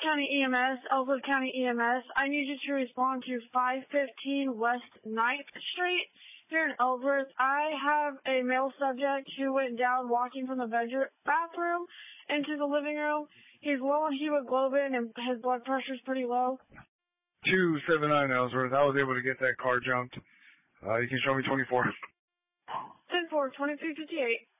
County EMS, Ellsworth County EMS. I need you to respond to 515 West 9th Street here in Ellsworth. I have a male subject who went down walking from the bathroom into the living room. He's low on hemoglobin and his blood pressure's pretty low. 279 Ellsworth. I was able to get that car jumped. You can show me 24. 10-4, 2358.